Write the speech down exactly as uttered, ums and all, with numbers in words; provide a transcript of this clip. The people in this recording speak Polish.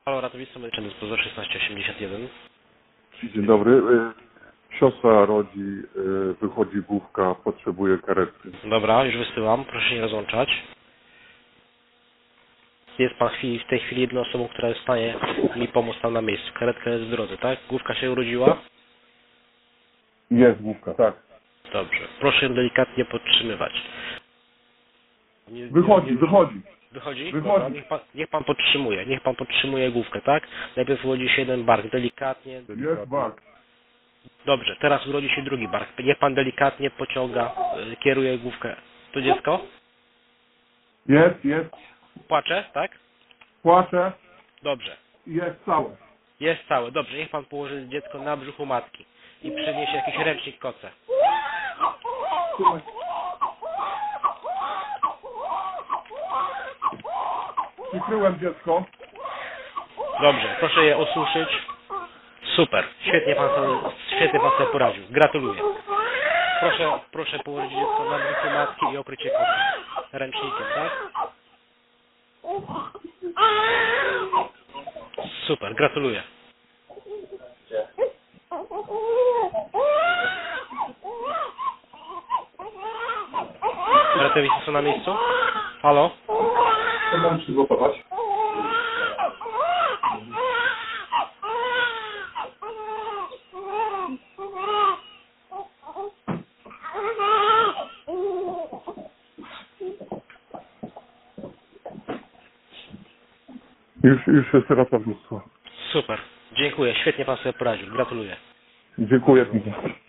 Halo, ratownictwo medyczne dyspozytor szesnaście osiemdziesiąt jeden. Dzień dobry. Y, Siostra rodzi, y, wychodzi główka, potrzebuje karetki. Dobra, już wysyłam, proszę się nie rozłączać. Jest pan chwili, w tej chwili jedną osobą, która jest w stanie mi pomóc tam na miejscu. Karetka jest w drodze, tak? Główka się urodziła? Jest główka, tak. Dobrze. Proszę ją delikatnie podtrzymywać. Nie, Wychodzi, nie, nie, wychodzi. Wychodzi? Wychodzi. Dobra, niech pan, niech pan podtrzymuje, niech pan podtrzymuje główkę, tak? Najpierw urodzi się jeden bark, delikatnie. Jest bark. Dobrze, teraz urodzi się drugi bark. Niech pan delikatnie pociąga, y, kieruje główkę. To dziecko? Jest, jest. Płacze, tak? Płacze. Dobrze. Jest całe. Jest całe. Dobrze, niech pan położy dziecko na brzuchu matki i przyniesie jakiś ręcznik koce. Słuchaj. Przykryłem dziecko. Dobrze, proszę je osuszyć. Super, świetnie pan sobie, świetnie pan sobie poradził. Gratuluję. Proszę, proszę położyć dziecko na brzuchu matki i okryć je kocem. Ręcznikiem, tak? Super, gratuluję. Ratownicy są na miejscu? Halo? Co mam przygotować? Już, już jest ratownictwo. Super, dziękuję, świetnie pan sobie poradził. Gratuluję. Dziękuję.